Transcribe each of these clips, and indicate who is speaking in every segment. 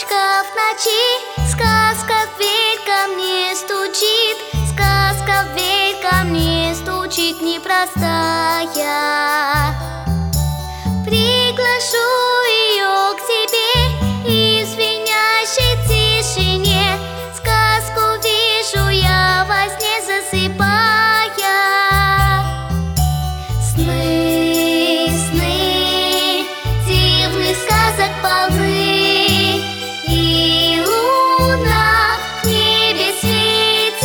Speaker 1: звездочка в ночи, сказка в дверь ко мне стучит, сказка в дверь ко мне стучит непростая. Приглашу ее к себе и в звенящей тишине сказку вижу я во сне засыпая. Сны, сны, дивных сказок полны, и луна в небе светит.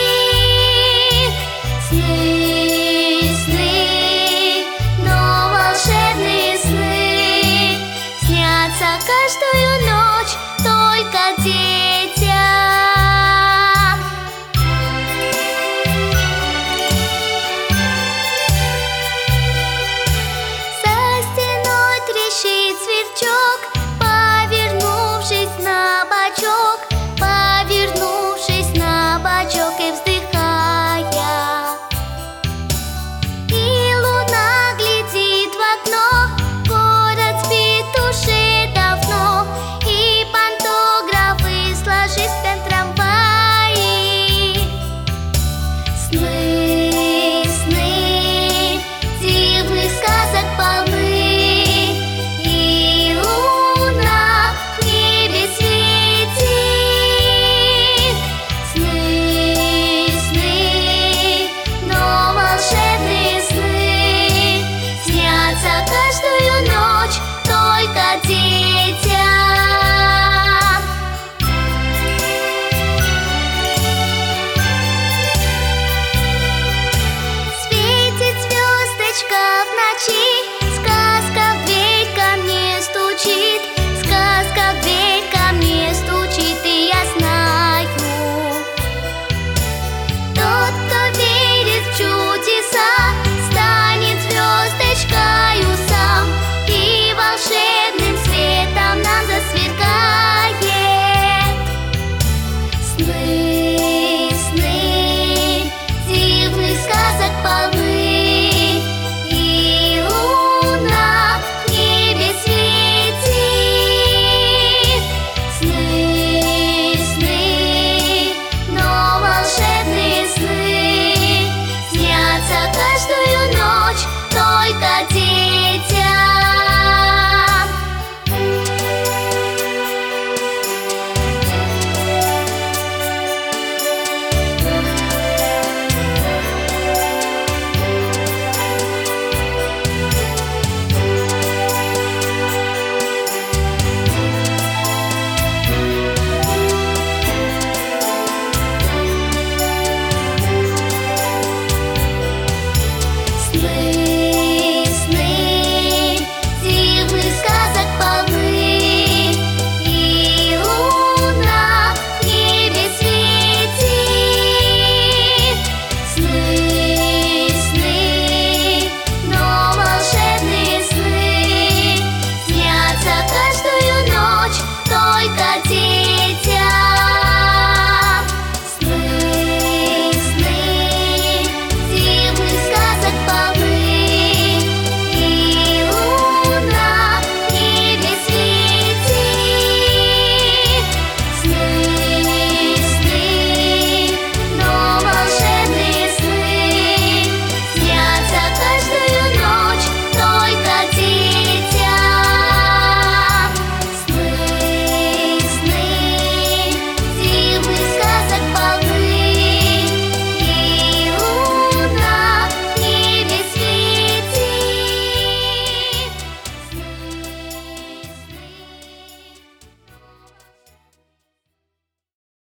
Speaker 1: Сны, сны, но волшебные сны снятся каждую ночь только детям. За стеной трещит сверчок, повернувшись на бочок, повернувшись на бочок и вздыхая. И луна глядит в окно, город спит уже давно, и пантографы сложив в трамваи. Сны, сны, дивных сказок полны, и луна в небе светит. Сны, сны, но волшебные сны снятся каждую ночь только детям. Светит звездочка в ночи, сказка в дверь ко мне стучит, сказка в дверь ко мне стучит, и я знаю, тот, кто верит в чудеса, станет звездочкою сам, и волшебным светом нам засверкает. Сны, сны, дивных сказок полны, и луна в небе светит. Сны, сны, но волшебные сны снятся каждую ночь только